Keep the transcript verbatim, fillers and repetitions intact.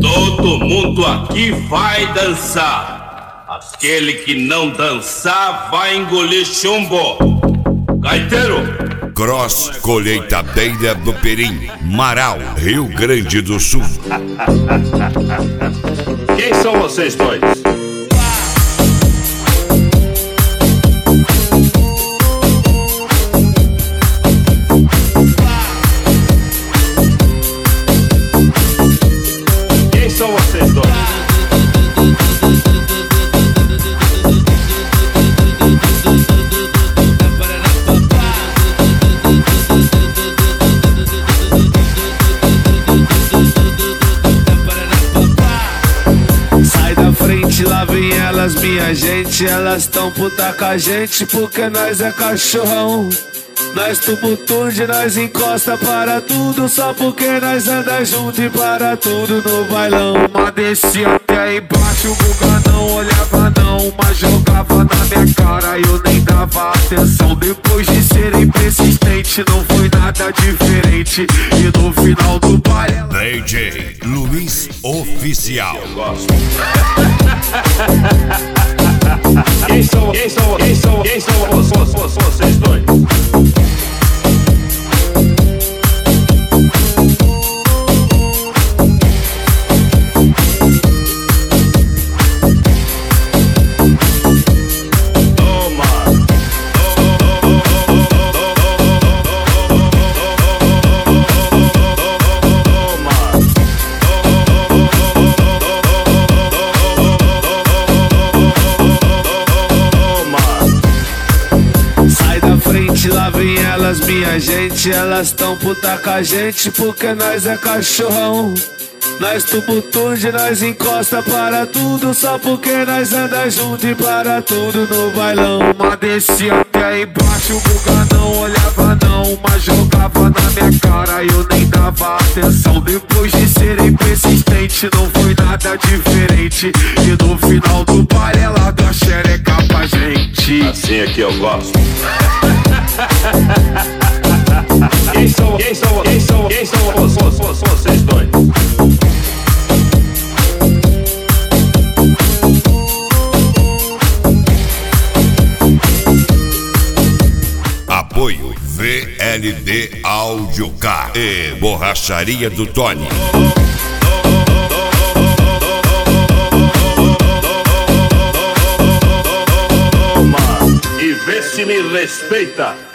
Todo mundo aqui vai dançar. Aquele que não dançar vai engolir chumbo. Gaiteiro! Cross Colheitadeira do Perim, Marau, Rio Grande do Sul. Quem são vocês dois? Quem são vocês dois? Sai da frente, lá vem elas, minha gente. Elas tão puta com a gente porque nós é cachorrão. Nós tumultude, nós encosta para tudo, só porque nós anda junto e para tudo no bailão. Mas descia até aí embaixo, o Guga não olhava não, mas jogava na minha cara e eu nem dava atenção. Depois de serem persistente, não foi nada diferente. E no final do baile ela... D J Luiz Oficial. Eu gosto. Quem são, quem são, quem são, quem são vocês, vocês dois? Lá vem elas, minha gente. Elas tão puta com a gente porque nós é cachorrão. Nós tumultude, nós encosta para tudo, só porque nós anda junto e para tudo no bailão. Mas descia até aí embaixo, o Guga não olhava não, mas jogava na minha cara e eu nem dava atenção. Depois de serem persistente, não foi nada diferente. E no final do baile ela deu a xereca pra gente. Assim é que eu gosto. Quem são, quem são, quem são, quem são vocês dois? Apoio V L D Áudio Car e Borracharia do Tony. E vê se me respeita.